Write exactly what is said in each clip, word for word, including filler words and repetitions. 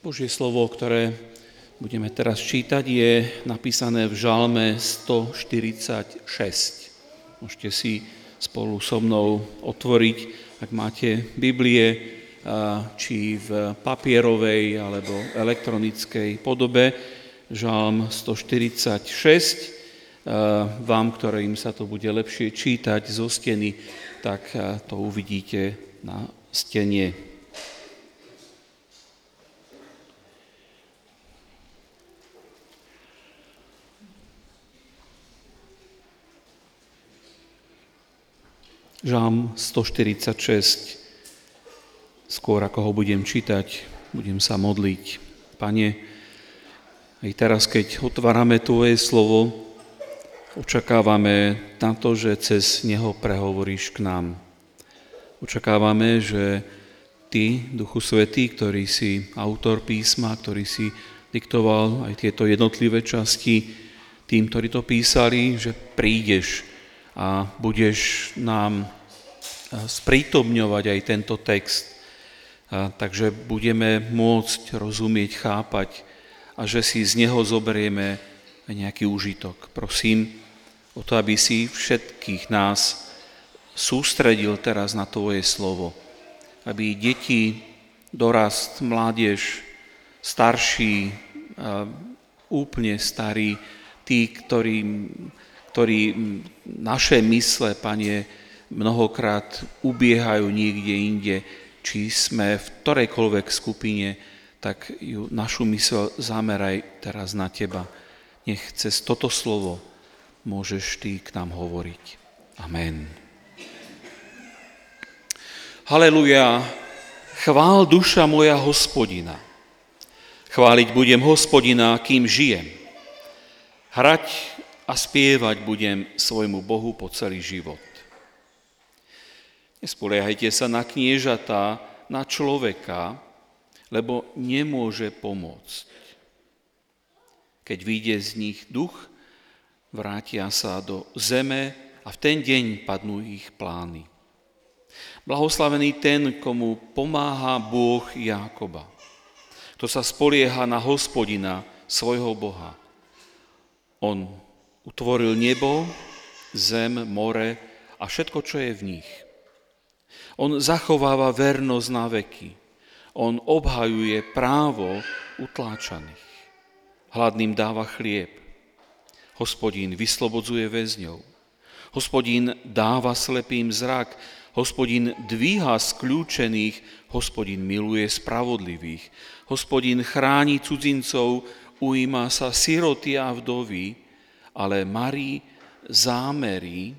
Božie slovo, ktoré budeme teraz čítať, je napísané v Žalme stoštyridsaťšesť. Môžete si spolu so mnou otvoriť, ak máte Biblie, či v papierovej alebo elektronickej podobe. Žalm stoštyridsaťšesť. Vám, ktorým sa to bude lepšie čítať zo steny, tak to uvidíte na stene. Žalm stoštyridsaťšesť. Skôr ako ho budem čítať, budem sa modliť. Pane, aj teraz, keď otvárame Tvoje slovo, očakávame na to, že cez neho prehovoríš k nám. Očakávame, že Ty, Duchu Svätý, ktorý si autor písma, ktorý si diktoval aj tieto jednotlivé časti tým, ktorí to písali, že prídeš a budeš nám sprítomňovať aj tento text. A takže budeme môcť rozumieť, chápať a že si z neho zoberieme nejaký úžitok. Prosím o to, aby si všetkých nás sústredil teraz na Tvoje slovo. Aby deti, dorast, mládež, starší, úplne starí, tí, ktorí ktorí naše mysle, Pane, mnohokrát ubiehajú niekde inde, či sme v ktorejkoľvek skupine, tak ju, našu mysl zameraj teraz na Teba. Nech cez toto slovo môžeš Ty k nám hovoriť. Amen. Haleluja, chvál duša moja Hospodina. Chváliť budem Hospodina, kým žijem. Hrať a spievať budem svojmu Bohu po celý život. Nespoliehajte sa na kniežatá, na človeka, lebo nemôže pomôcť. Keď vyjde z nich duch, vrátia sa do zeme a v ten deň padnú ich plány. Blahoslavený ten, komu pomáha Bôh Jákoba, kto sa spolieha na Hospodina, svojho Boha. On utvoril nebo, zem, more a všetko, čo je v nich. On zachováva vernosť na veky. On obhajuje právo utláčaných. Hladným dáva chlieb. Hospodín vyslobodzuje väzňov. Hospodín dáva slepým zrak. Hospodín dvíha skľúčených. Hospodín miluje spravodlivých. Hospodín chráni cudzincov, ujíma sa siroty a vdovy, ale marí zámery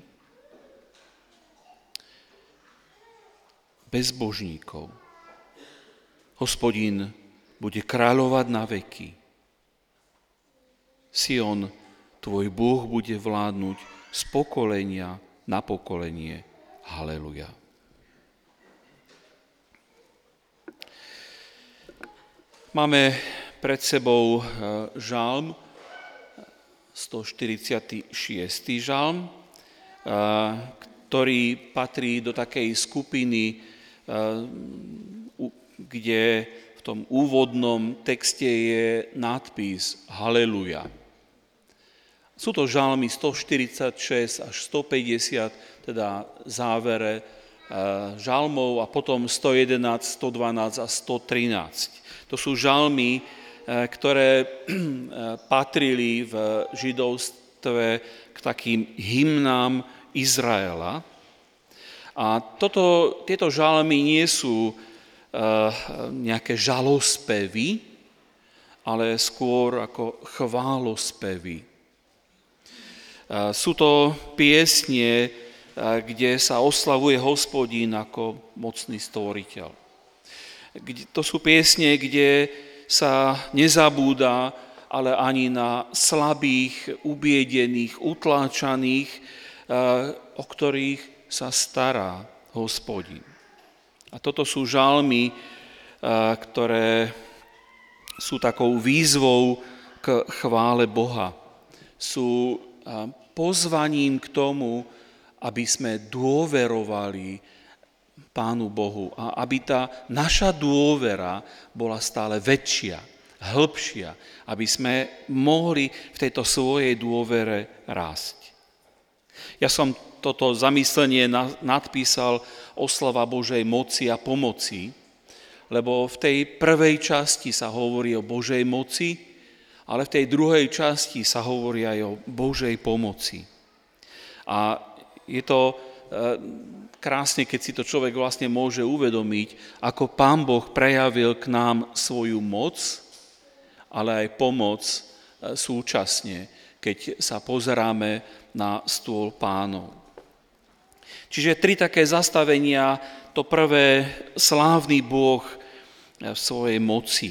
bezbožníkov. Hospodín bude kráľovať na veky. Sion, tvoj Boh, bude vládnuť z pokolenia na pokolenie. Haleluja. Máme pred sebou žalm, stoštyridsiaty šiesty žalm, ktorý patrí do takej skupiny, kde v tom úvodnom texte je nadpis Haleluja. Sú to žalmy stoštyridsaťšesť až stopäťdesiat, teda závere žalmov, a potom stojedenásť, stodvanásť a stotrinásť. To sú žalmy, ktoré patrili v židovstve k takým hymnám Izraela. A toto, tieto žalmy nie sú nejaké žalospevy, ale skôr ako chválospevy. Sú to piesne, kde sa oslavuje Hospodín ako mocný stvoriteľ. To sú piesne, kde sa nezabúda, ale ani na slabých, ubiedených, utláčaných, o ktorých sa stará Hospodín. A toto sú žalmy, ktoré sú takou výzvou k chvále Boha. Sú pozvaním k tomu, aby sme dôverovali Pánu Bohu a aby tá naša dôvera bola stále väčšia, hĺbšia, aby sme mohli v tejto svojej dôvere rásť. Ja som toto zamyslenie nadpísal oslava Božej moci a pomoci, lebo v tej prvej časti sa hovorí o Božej moci, ale v tej druhej časti sa hovorí aj o Božej pomoci. A je to krásne, keď si to človek vlastne môže uvedomiť, ako Pán Boh prejavil k nám svoju moc, ale aj pomoc súčasne, keď sa pozeráme na stôl Pánov. Čiže tri také zastavenia. To prvé, slávny Boh v svojej moci.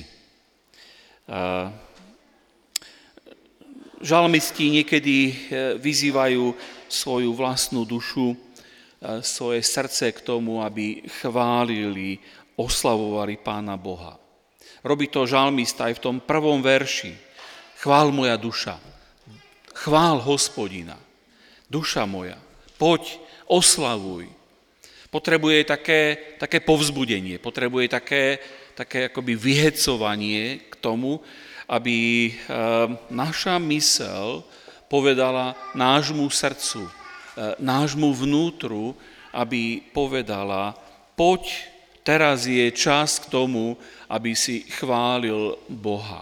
Žalmisti niekedy vyzývajú svoju vlastnú dušu, svoje srdce k tomu, aby chválili, oslavovali Pána Boha. Robí to žalmista aj v tom prvom verši. Chvál moja duša, chvál Hospodina, duša moja, poď, oslavuj. Potrebuje také, také povzbudenie, potrebuje také, také akoby vyhecovanie k tomu, aby naša mysel povedala nášmu srdcu, nášmu vnútru, aby povedala, poď, teraz je čas k tomu, aby si chválil Boha.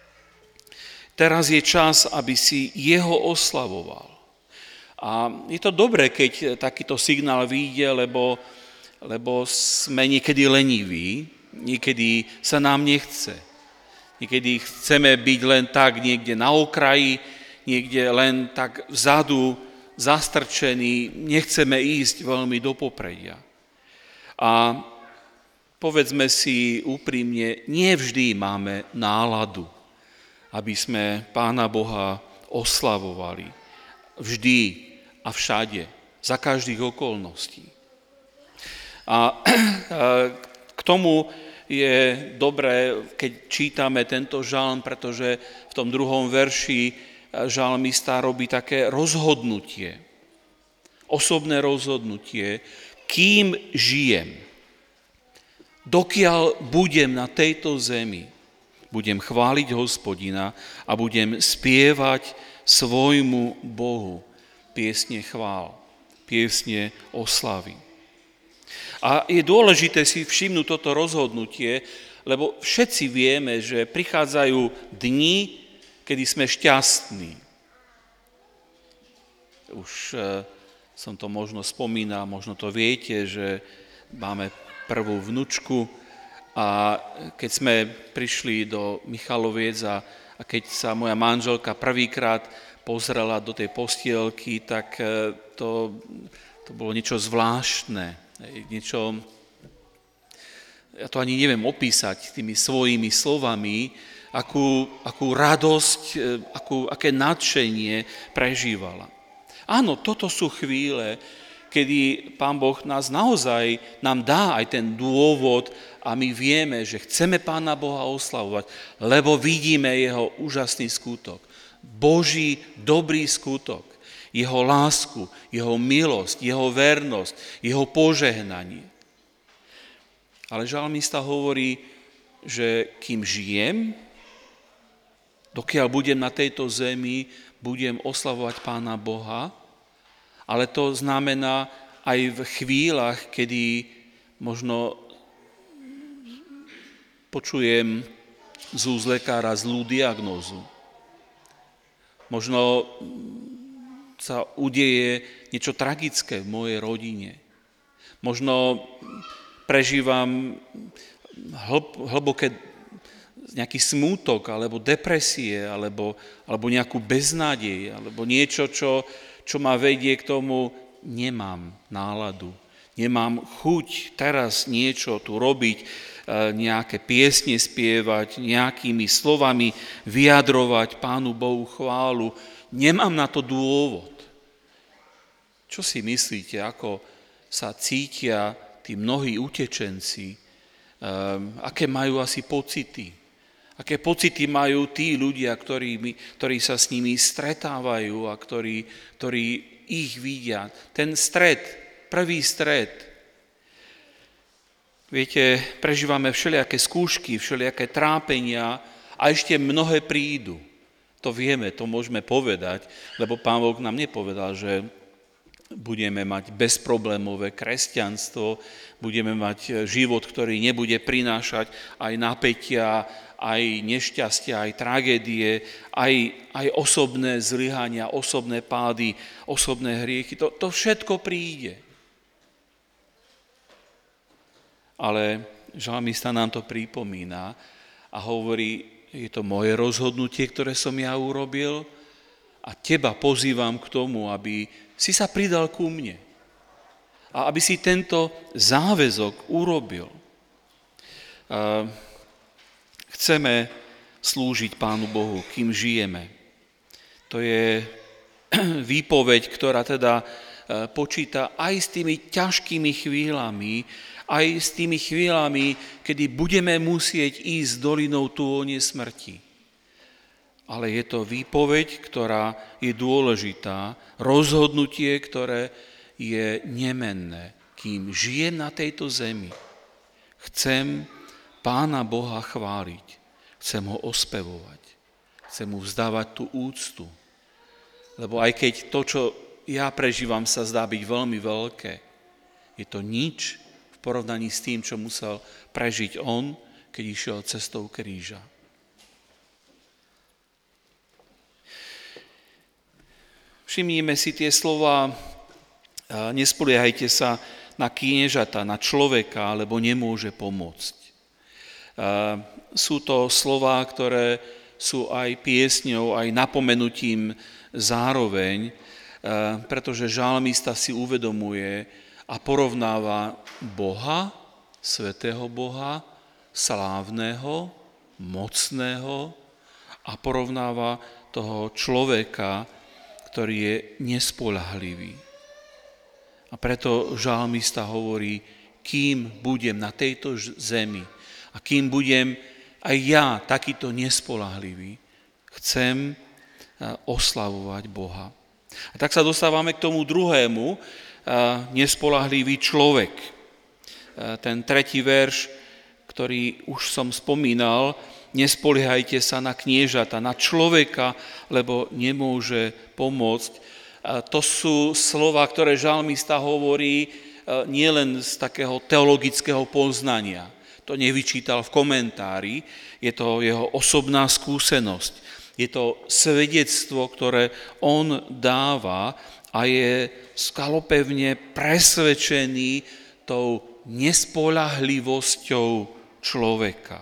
Teraz je čas, aby si jeho oslavoval. A je to dobré, keď takýto signál vyjde, lebo, lebo sme niekedy leniví, niekedy sa nám nechce. Niekedy chceme byť len tak niekde na okraji, niekde len tak vzadu, zastrčení, nechceme ísť veľmi do popredia. A povedzme si úprimne, nie vždy máme náladu, aby sme Pána Boha oslavovali. Vždy a všade, za každých okolností. A k tomu je dobré, keď čítame tento žalm, pretože v tom druhom verši žalmista robí také rozhodnutie, osobné rozhodnutie, kým žijem, dokiaľ budem na tejto zemi, budem chváliť Hospodina a budem spievať svojmu Bohu piesne chvál, piesne oslavy. A je dôležité si všimnúť toto rozhodnutie, lebo všetci vieme, že prichádzajú dni, kedy sme šťastní. Už som to možno spomínal, možno to viete, že máme prvú vnučku a keď sme prišli do Michaloviec a, a keď sa moja manželka prvýkrát pozrela do tej postielky, tak to, to bolo niečo zvláštne, niečo, ja to ani neviem opísať tými svojimi slovami, akú, akú radosť, akú, aké nadšenie prežívala. Áno, toto sú chvíle, kedy Pán Boh nás naozaj nám dá aj ten dôvod a my vieme, že chceme Pána Boha oslavovať, lebo vidíme jeho úžasný skutok. Boží dobrý skutok, jeho lásku, jeho milosť, jeho vernosť, jeho požehnanie. Ale žalmista hovorí, že kým žijem, dokiaľ budem na tejto zemi, budem oslavovať Pána Boha, ale to znamená aj v chvíľach, kedy možno počujem z úst lekára zlú diagnózu. Možno sa udeje niečo tragické v mojej rodine. Možno prežívam hlb, hlboké nejaký smútok, alebo depresie, alebo, alebo nejakú beznádej, alebo niečo, čo, čo ma vedie k tomu, nemám náladu, nemám chuť teraz niečo tu robiť, nejaké piesne spievať, nejakými slovami vyjadrovať Pánu Bohu chválu. Nemám na to dôvod. Čo si myslíte, ako sa cítia tí mnohí utečenci, um, aké majú asi pocity? Aké pocity majú tí ľudia, ktorí, ktorí sa s nimi stretávajú a ktorí, ktorí ich vidia? Ten stret, prvý stret. Viete, prežívame všelijaké skúšky, všelijaké trápenia a ešte mnohé prídu. To vieme, to môžeme povedať, lebo Pán Boh nám nepovedal, že budeme mať bezproblémové kresťanstvo, budeme mať život, ktorý nebude prinášať aj napätia, aj nešťastia, aj tragédie, aj, aj osobné zlyhania, osobné pády, osobné hriechy. To, to všetko príde. Ale žalmista nám to pripomína a hovorí, je to moje rozhodnutie, ktoré som ja urobil a teba pozývam k tomu, aby si sa pridal ku mne a aby si tento záväzok urobil. Chceme slúžiť Pánu Bohu, kým žijeme. To je výpoveď, ktorá teda počíta aj s tými ťažkými chvíľami, aj s tými chvíľami, kedy budeme musieť ísť dolinou túone smrti. Ale je to výpoveď, ktorá je dôležitá, rozhodnutie, ktoré je nemenné. Kým žijem na tejto zemi, chcem Pána Boha chváliť, chcem ho ospevovať, chcem mu vzdávať tú úctu. Lebo aj keď to, čo ja prežívam, sa zdá byť veľmi veľké, je to nič v porovnaní s tým, čo musel prežiť on, keď išiel cestou kríža. Všimnime si tie slova, nespoliehajte sa na kniežata, na človeka, lebo nemôže pomôcť. Sú to slová, ktoré sú aj piesňou, aj napomenutím zároveň, pretože žalmista si uvedomuje a porovnáva Boha, svätého Boha, slávneho, mocného a porovnáva toho človeka, ktorý je nespoľahlivý. A preto žalmista hovorí, kým budem na tejto zemi a kým budem aj ja takýto nespoľahlivý, chcem oslavovať Boha. A tak sa dostávame k tomu druhému, nespoľahlivý človek. Ten tretí verš, ktorý už som spomínal, nespoliehajte sa na kniežata, na človeka, lebo nemôže pomôcť. To sú slova, ktoré žalmista hovorí nielen z takého teologického poznania. To nevyčítal v komentári, je to jeho osobná skúsenosť. Je to svedectvo, ktoré on dáva a je skalopevne presvedčený tou nespoľahlivosťou človeka.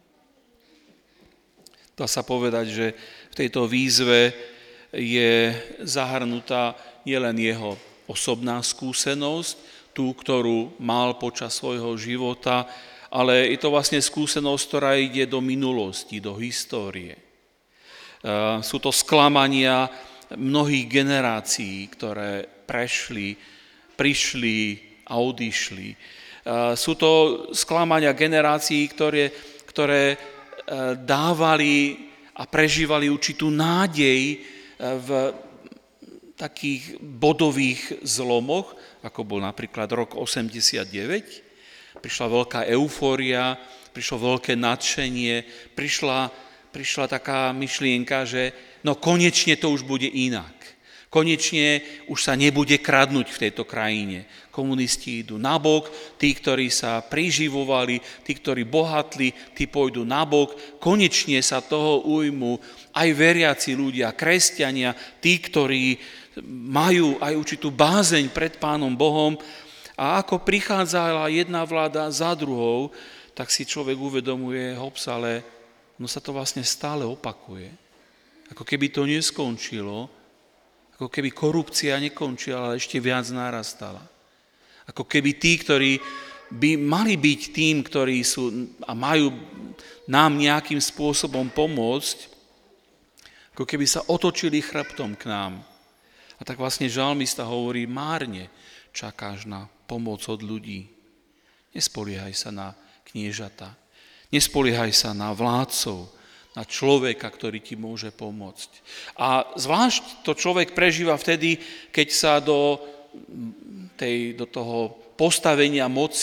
Dá sa povedať, že v tejto výzve je zahrnutá nielen jeho osobná skúsenosť, tú, ktorú mal počas svojho života, ale je to vlastne skúsenosť, ktorá ide do minulosti, do histórie. Sú to sklamania mnohých generácií, ktoré prešli, prišli a odišli. Sú to sklamania generácií, ktoré, ktoré dávali a prežívali určitú nádej v takých bodových zlomoch, ako bol napríklad rok osemdesiatdeväť. Prišla veľká eufória, prišlo veľké nadšenie, prišla, prišla taká myšlienka, že no konečne to už bude inak. Konečne už sa nebude kradnúť v tejto krajine. Komunisti idú nabok, tí, ktorí sa priživovali, tí, ktorí bohatli, tí pôjdu nabok. Konečne sa toho ujmú aj veriaci ľudia, kresťania, tí, ktorí majú aj určitú bázeň pred Pánom Bohom. A ako prichádzala jedna vláda za druhou, tak si človek uvedomuje, hops, ale no sa to vlastne stále opakuje. Ako keby to neskončilo, ako keby korupcia nekončila, ale ešte viac narastala. Ako keby tí, ktorí by mali byť tým, ktorí sú a majú nám nejakým spôsobom pomôcť, ako keby sa otočili chrbtom k nám. A tak vlastne žalmista hovorí, márne čakáš na pomoc od ľudí. Nespoliehaj sa na kniežata, nespoliehaj sa na vládcov, na človeka, ktorý ti môže pomôcť. A zvlášť to človek prežíva vtedy, keď sa do, tej, do toho postavenia moci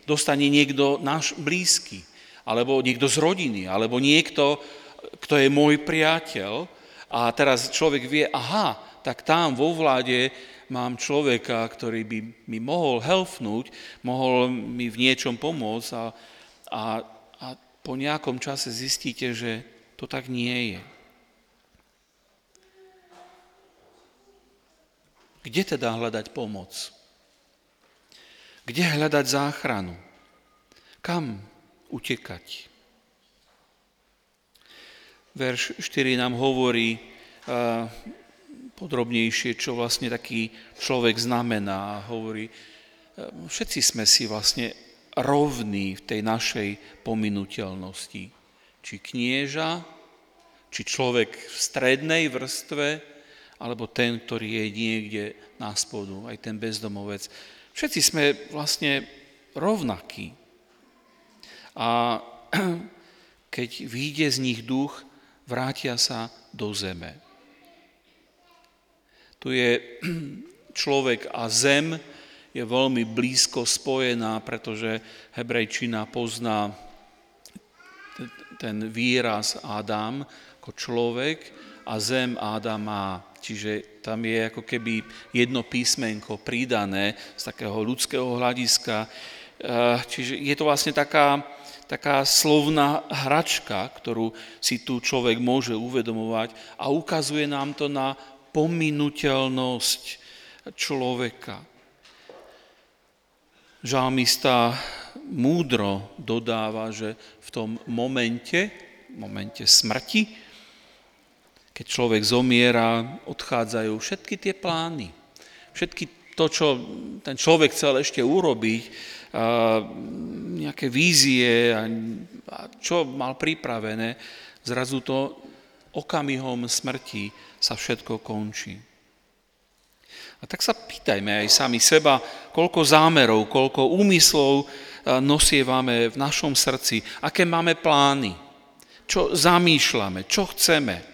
dostane niekto náš blízky, alebo niekto z rodiny, alebo niekto, kto je môj priateľ. A teraz človek vie, aha, tak tam vo vláde mám človeka, ktorý by mi mohol helpnúť, mohol mi v niečom pomôcť a, a, a po nejakom čase zistíte, že to tak nie je. Kde teda hľadať pomoc? Kde hľadať záchranu? Kam utekať? Verš štyri nám hovorí uh, podrobnejšie, čo vlastne taký človek znamená. Hovorí, uh, všetci sme si vlastne rovní v tej našej pominuteľnosti. Či knieža, či človek v strednej vrstve, alebo ten, ktorý je niekde na spodu, aj ten bezdomovec. Všetci sme vlastne rovnakí. A keď vyjde z nich duch, vrátia sa do zeme. Tu je človek a zem je veľmi blízko spojená, pretože hebrejčina pozná ten výraz Adam ako človek a zem Adama. Čiže tam je ako keby jedno písmenko pridané z takého ľudského hľadiska. Čiže je to vlastne taká, taká slovná hračka, ktorú si tu človek môže uvedomovať a ukazuje nám to na pominuteľnosť človeka. Žalmista múdro dodáva, že v tom momente, momente smrti, keď človek zomiera, odchádzajú všetky tie plány. Všetky to, čo ten človek chcel ešte urobiť, nejaké vízie a čo mal pripravené, zrazu to okamihom smrti sa všetko končí. A tak sa pýtajme aj sami seba, koľko zámerov, koľko úmyslov nosievame v našom srdci, aké máme plány, čo zamýšľame, čo chceme.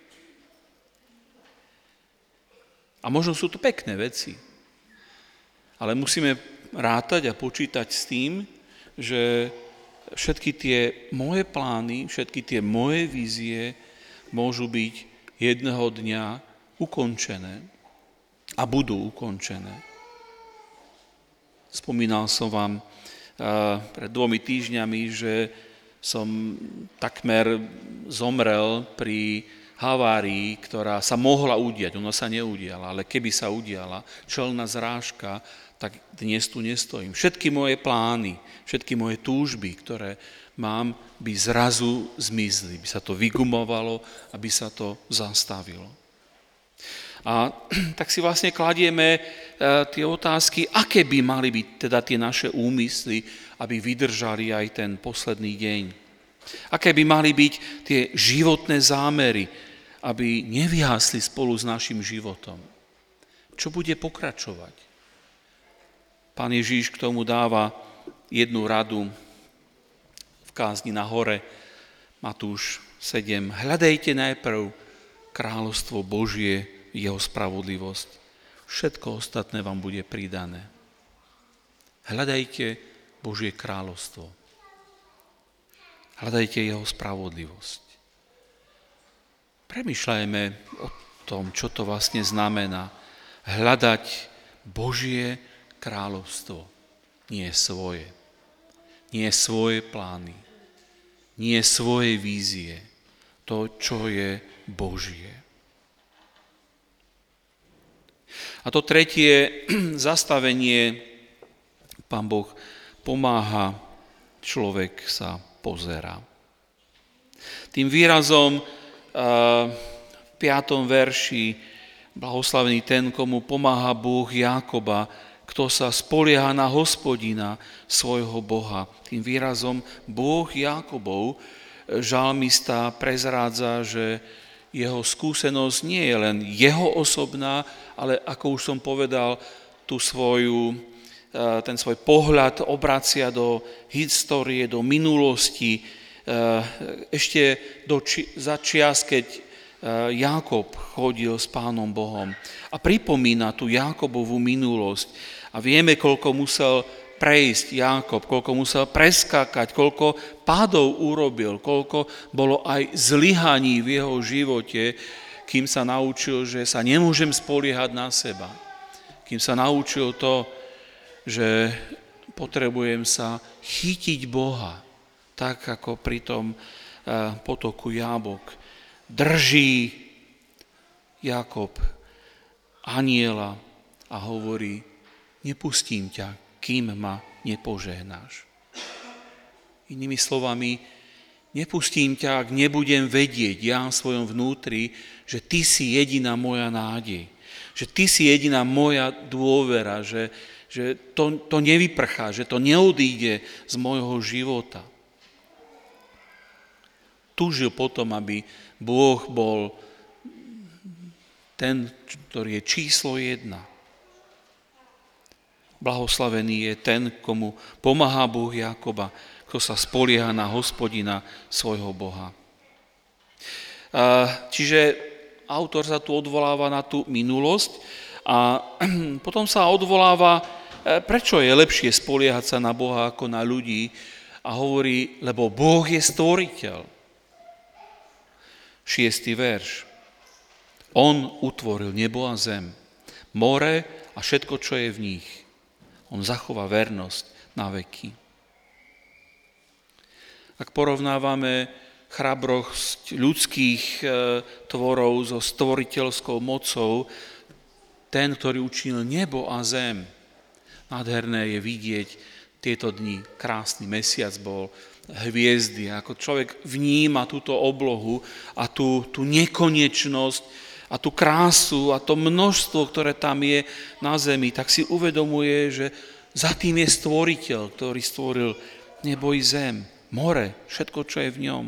A možno sú to pekné veci, ale musíme rátať a počítať s tým, že všetky tie moje plány, všetky tie moje vízie môžu byť jedného dňa ukončené a budú ukončené. Spomínal som vám pred dvomi týždňami, že som takmer zomrel pri havárii, ktorá sa mohla udiať, ona sa neudiala, ale keby sa udiala, čelná zrážka, tak dnes tu nestojím. Všetky moje plány, všetky moje túžby, ktoré mám, by zrazu zmizli, by sa to vygumovalo, aby sa to zastavilo. A tak si vlastne kladieme tie otázky, aké by mali byť teda tie naše úmysly, aby vydržali aj ten posledný deň. Aké by mali byť tie životné zámery, aby nevyhasli spolu s našim životom. Čo bude pokračovať? Pán Ježíš k tomu dáva jednu radu v kázni na hore, Matúš sedem. Hľadajte najprv kráľovstvo Božie, jeho spravodlivosť. Všetko ostatné vám bude pridané. Hľadajte Božie kráľovstvo. Hľadajte jeho spravodlivosť. Premýšľajme o tom, čo to vlastne znamená. Hľadať Božie kráľovstvo. Nie svoje. Nie svoje plány. Nie svoje vízie. To, čo je Božie. A to tretie zastavenie, Pán Boh pomáha, človek sa pozerá. Tým výrazom v piatom verši blahoslavený ten, komu pomáha Boh Jákoba, kto sa spolieha na Hospodina, svojho Boha. Tým výrazom Boh Jákobov žalmista prezrádza, že jeho skúsenosť nie je len jeho osobná, ale ako už som povedal, tú svoju, ten svoj pohľad obracia do histórie, do minulosti, ešte do či, za čias, keď Jákob chodil s Pánom Bohom a pripomína tú Jákobovú minulosť a vieme, koľko musel prejsť Jákob, koľko musel preskákať, koľko pádov urobil, koľko bolo aj zlyhaní v jeho živote, kým sa naučil, že sa nemôžem spoliehať na seba. Kým sa naučil to, že potrebujem sa chytiť Boha, tak ako pri tom potoku Jábok. Drží Jákob anjela a hovorí, nepustím ťa, kým ma nepožehnáš. Inými slovami, nepustím ťa, ak nebudem vedieť ja v svojom vnútri, že ty si jediná moja nádej, že ty si jediná moja dôvera, že, že to, to nevyprchá, že to neodíde z môjho života. Túžil potom, aby Boh bol ten, ktorý je číslo jedna. Blahoslavený je ten, komu pomáha Boh Jákoba, kto sa spolieha na Hospodina svojho Boha. Čiže autor sa tu odvoláva na tú minulosť a potom sa odvoláva, prečo je lepšie spoliehať sa na Boha ako na ľudí a hovorí, lebo Boh je stvoriteľ. Šiestý verš. On utvoril nebo a zem, more a všetko, čo je v nich. On zachová vernosť na veky. Ak porovnávame chrabrosť ľudských tvorov so stvoriteľskou mocou, ten, ktorý učinil nebo a zem, nádherné je vidieť tieto dni. Krásny mesiac bol, hviezdy, ako človek vníma túto oblohu a tú, tú nekonečnosť a tú krásu a to množstvo, ktoré tam je na zemi, tak si uvedomuje, že za tým je stvoriteľ, ktorý stvoril nebo i zem, more, všetko, čo je v ňom.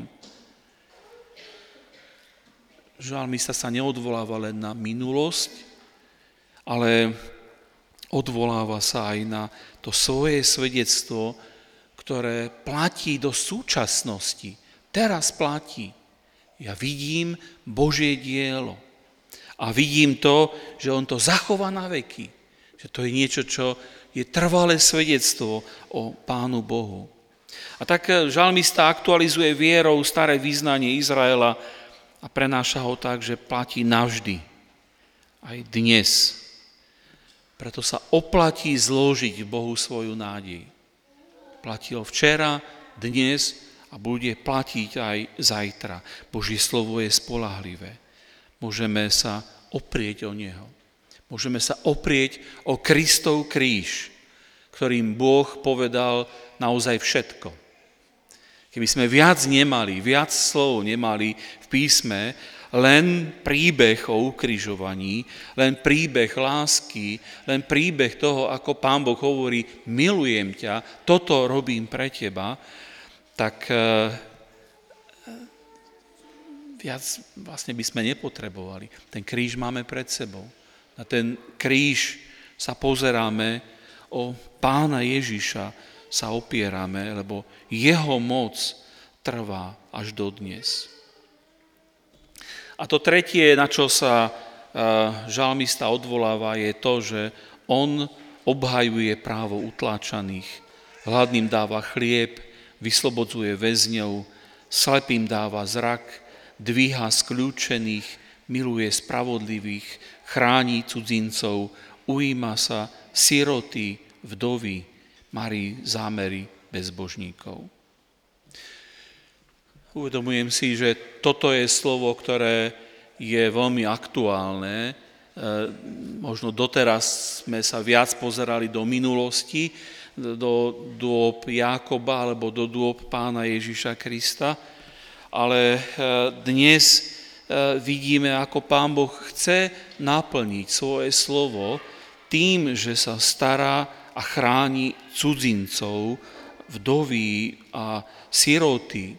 Žalmista sa neodvoláva len na minulosť, ale odvoláva sa aj na to svoje svedectvo, ktoré platí do súčasnosti. Teraz platí. Ja vidím Božie dielo. A vidím to, že on to zachová na veky. Že to je niečo, čo je trvalé svedectvo o Pánu Bohu. A tak žalmista aktualizuje vierou staré vyznanie Izraela a prenáša ho tak, že platí navždy. Aj dnes. Preto sa oplatí zložiť Bohu svoju nádej. Platilo včera, dnes a bude platiť aj zajtra. Božie slovo je spolahlivé. Môžeme sa oprieť o neho. Môžeme sa oprieť o Kristov kríž, ktorým Boh povedal naozaj všetko. Keby sme viac nemali, viac slov nemali v písme, len príbeh o ukrižovaní, len príbeh lásky, len príbeh toho, ako Pán Boh hovorí, milujem ťa, toto robím pre teba, tak viac vlastne by sme nepotrebovali. Ten kríž máme pred sebou. Na ten kríž sa pozeráme, o Pána Ježiša sa opierame, lebo jeho moc trvá až dodnes. A to tretie, na čo sa žalmista odvoláva, je to, že on obhajuje právo utláčaných, hladným dáva chlieb, vyslobodzuje väzňov, slepým dáva zrak, dvíha skľúčených, miluje spravodlivých, chráni cudzincov, ujíma sa siroty, vdovy, marí zámery bezbožníkov. Uvedomujem si, že toto je slovo, ktoré je veľmi aktuálne. Možno doteraz sme sa viac pozerali do minulosti, do dôb Jákoba alebo do dôb Pána Ježiša Krista, ale dnes vidíme, ako Pán Boh chce naplniť svoje slovo tým, že sa stará a chráni cudzincov, vdovy a siroty.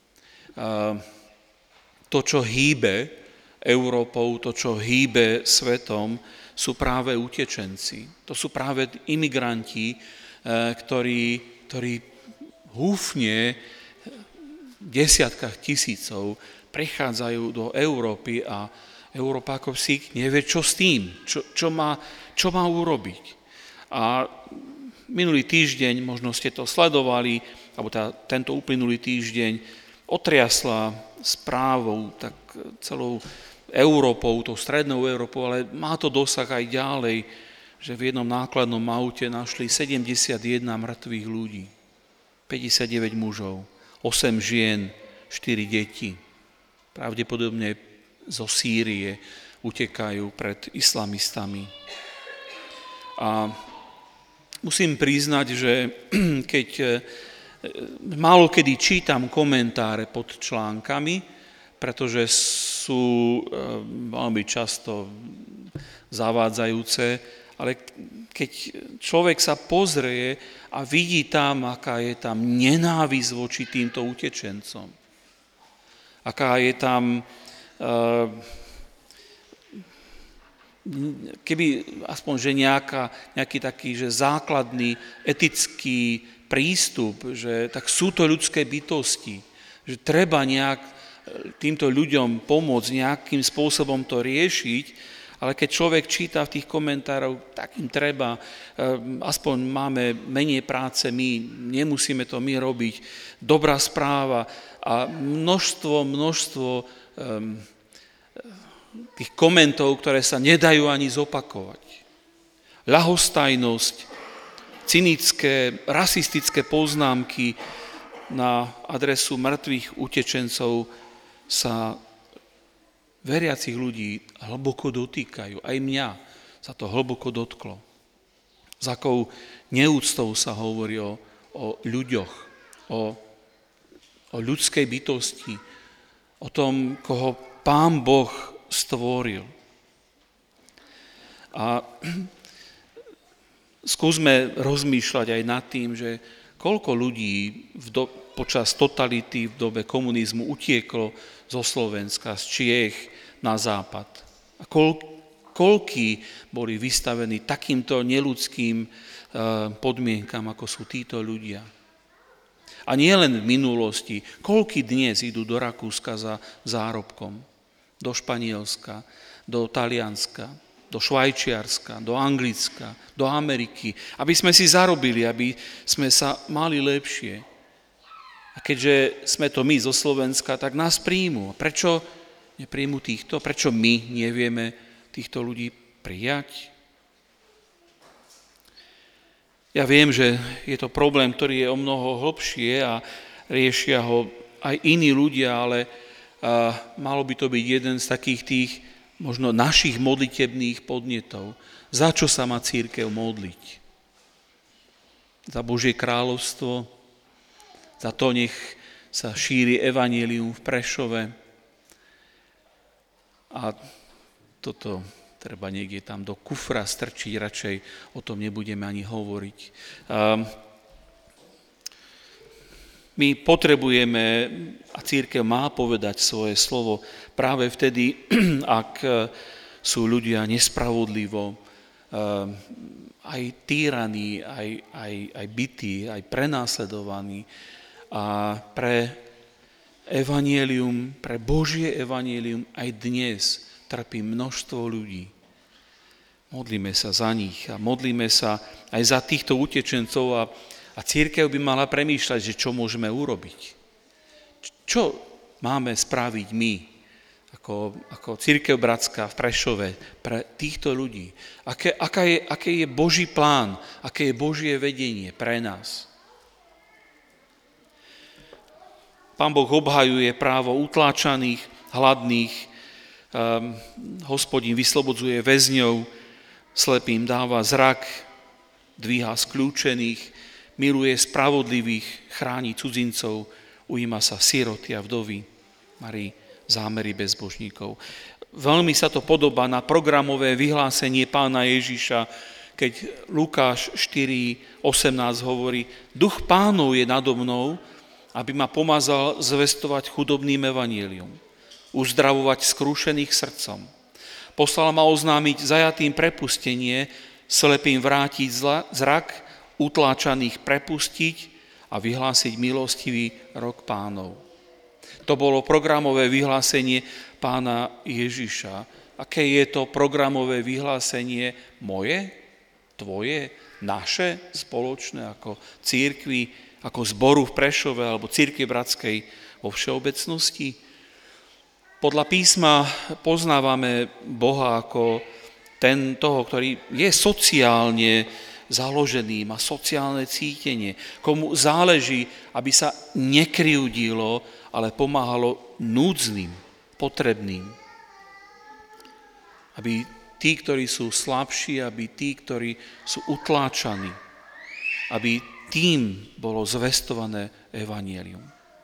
To, čo hýbe Európou, to, čo hýbe svetom, sú práve utečenci. To sú práve imigranti, ktorí, ktorí húfne v desiatkách tisícov prichádzajú do Európy a Európa ako psík nevie, čo s tým, čo, čo, má, čo má urobiť. A minulý týždeň, možno ste to sledovali, alebo tá, tento uplynulý týždeň otriasla správou tak celou Európou, tou strednou Európou, ale má to dosah aj ďalej, že v jednom nákladnom aute našli sedemdesiatjeden mŕtvych ľudí, päťdesiatdeväť mužov, osem žien, štyri deti. Pravdepodobne zo Sýrie utekajú pred islamistami. A musím priznať, že keď málo kedy čítam komentáre pod článkami, pretože sú veľmi často zavádzajúce, ale keď človek sa pozrie a vidí tam, aká je tam nenávisť voči týmto utečencom, aká je tam, keby aspoň, že nejaká, nejaký taký, že základný etický prístup, že tak sú to ľudské bytosti, že treba nejak týmto ľuďom pomôcť, nejakým spôsobom to riešiť, ale keď človek číta v tých komentárov, tak im treba, aspoň máme menej práce my, nemusíme to my robiť, dobrá správa a množstvo, množstvo um, tých komentov, ktoré sa nedajú ani zopakovať. Ľahostajnosť, cynické, rasistické poznámky na adresu mŕtvych utečencov sa veriacich ľudí hlboko dotýkajú. Aj mňa sa to hlboko dotklo. S akou neúctou sa hovorí o, o ľuďoch, o, o ľudskej bytosti, o tom, koho Pán Boh stvoril. A skúsme rozmýšľať aj nad tým, že koľko ľudí v do, počas totality v dobe komunizmu utieklo zo Slovenska, z Čiech na západ. A koľ, koľkí boli vystavení takýmto neľudským podmienkam, ako sú títo ľudia. A nie len v minulosti, koľkí dnes idú do Rakúska za zárobkom, do Španielska, do Talianska, do Švajčiarska, do Anglicka, do Ameriky, aby sme si zarobili, aby sme sa mali lepšie. A keďže sme to my zo Slovenska, tak nás príjmu. Prečo nepríjmu týchto? Prečo my nevieme týchto ľudí prijať? Ja viem, že je to problém, ktorý je o mnoho hlbšie a riešia ho aj iní ľudia, ale malo by to byť jeden z takých tých možno našich modlitebných podnetov. Za čo sa má cirkev modliť? Za Božie kráľovstvo, za to nech sa šíri evanjelium v Prešove. A toto treba niekde tam do kufra strčiť, radšej o tom nebudeme ani hovoriť. My potrebujeme, a cirkev má povedať svoje slovo práve vtedy, ak sú ľudia nespravodlivo, aj týraní, aj, aj, aj bití, aj prenásledovaní. A pre evanjelium, pre Božie evanjelium aj dnes trpí množstvo ľudí. Modlíme sa za nich a modlíme sa aj za týchto utečencov a, a cirkev by mala premýšľať, že čo môžeme urobiť. Čo máme spraviť my, ako, ako cirkev bratská v Prešove, pre týchto ľudí. Aké, aká je, aké je Boží plán, aké je Božie vedenie pre nás. Pán Boh obhajuje právo utláčaných, hladných, um, Hospodin vyslobodzuje väzňov, slepým dáva zrak, dvíha skľúčených, miluje spravodlivých, chráni cudzincov, ujíma sa siroty a vdovy, marí zámery bezbožníkov. Veľmi sa to podobá na programové vyhlásenie Pána Ježiša, keď Lukáš štyri osemnásť hovorí: Duch Pánov je nado mnou, aby ma pomazal zvestovať chudobným evanjelium, uzdravovať skrúšených srdcom. Poslal ma oznámiť zajatým prepustenie, slepým vrátiť zrak, utláčaných prepustiť a vyhlásiť milostivý rok Pánov. To bolo programové vyhlásenie Pána Ježiša. Aké je to programové vyhlásenie moje, tvoje, naše spoločné ako cirkvi, ako zboru v Prešove alebo cirkvi bratskej vo všeobecnosti? Podľa písma poznávame Boha ako ten toho, ktorý je sociálne založený, má sociálne cítenie, komu záleží, aby sa nekryjúdilo, ale pomáhalo núdznym, potrebným. Aby tí, ktorí sú slabší, aby tí, ktorí sú utláčaní, aby tým bolo zvestované evanjelium.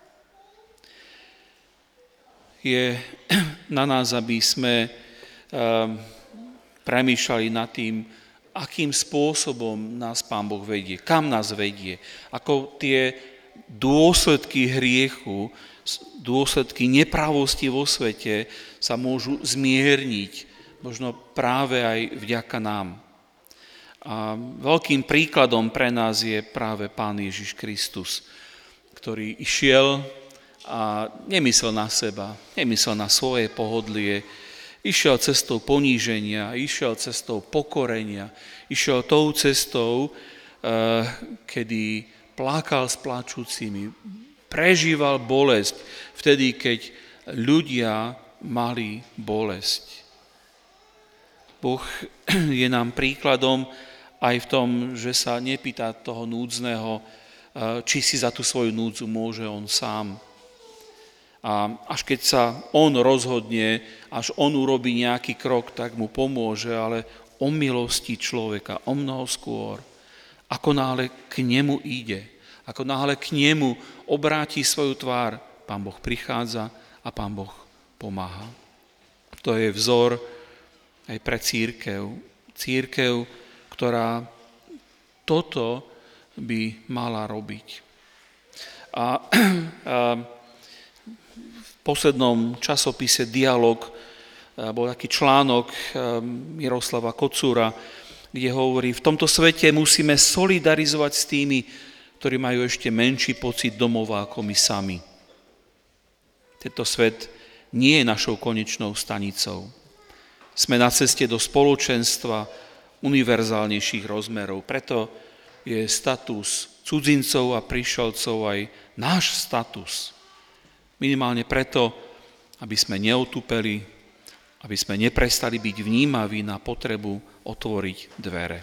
Je na nás, aby sme um, premýšľali nad tým, akým spôsobom nás Pán Boh vedie, kam nás vedie, ako tie dôsledky hriechu, dôsledky nepravosti vo svete sa môžu zmierniť, možno práve aj vďaka nám. A veľkým príkladom pre nás je práve Pán Ježiš Kristus, ktorý išiel a nemyslel na seba, nemyslel na svoje pohodlie, išiel cestou poníženia, išiel cestou pokorenia, išiel tou cestou, kedy plakal s plačúcimi, prežíval bolesť vtedy, keď ľudia mali bolesť. Boh je nám príkladom aj v tom, že sa nepýta toho núdzneho, či si za tú svoju núdzu môže on sám. A až keď sa on rozhodne, až on urobí nejaký krok, tak mu pomôže, ale o milosti človeka, o mnoho skôr. Ako náhle k nemu ide, ako náhle k nemu obráti svoju tvár, Pán Boh prichádza a Pán Boh pomáha. To je vzor aj pre cirkev. Cirkev, ktorá toto by mala robiť. A, a v poslednom časopise Dialog bol taký článok Miroslava Kocúra, kde hovorí, v tomto svete musíme solidarizovať s tými, ktorí majú ešte menší pocit domova ako my sami. Tento svet nie je našou konečnou stanicou. Sme na ceste do spoločenstva univerzálnejších rozmerov. Preto je status cudzincov a prišelcov aj náš status. Minimálne preto, aby sme neotupeli, aby sme neprestali byť vnímaví na potrebu otvoriť dvere.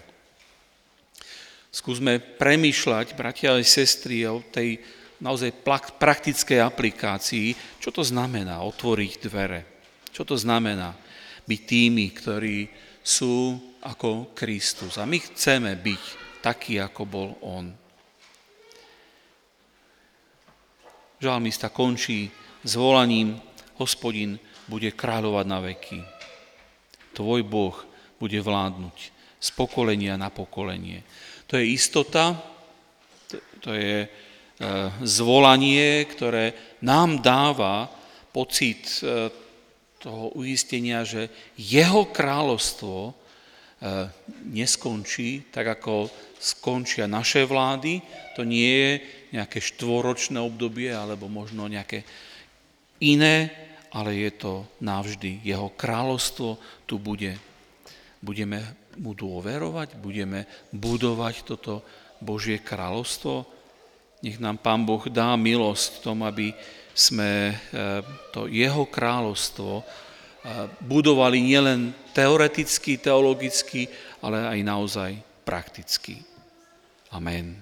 Skúsme premýšľať, bratia a sestry, o tej naozaj praktickej aplikácii, čo to znamená otvoriť dvere. Čo to znamená byť tými, ktorí sú ako Kristus. A my chceme byť takí, ako bol on. Žalmista končí s volaním: Hospodin bude kráľovať na veky. Tvoj Boh bude vládnuť z pokolenia na pokolenie. To je istota, to je zvolanie, ktoré nám dáva pocit toho uistenia, že jeho kráľovstvo neskončí tak, ako skončia naše vlády. To nie je nejaké štvoročné obdobie alebo možno nejaké iné, ale je to navždy. Jeho kráľovstvo tu bude. Budeme mu dôverovať, budeme budovať toto Božie kráľovstvo. Nech nám Pán Boh dá milosť v tom, aby sme to jeho kráľovstvo budovali nielen teoreticky, teologicky, ale aj naozaj prakticky. Amen.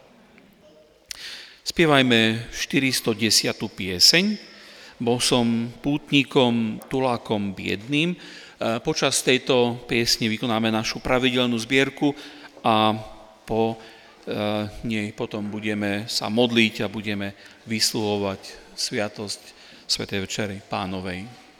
Spievajme štyristodesiatu pieseň. Bol som pútnikom, tulákom biedným. Počas tejto piesne vykonáme našu pravidelnú zbierku a po nej potom budeme sa modliť a budeme vysluhovať sviatosť svätej večery Pánovej.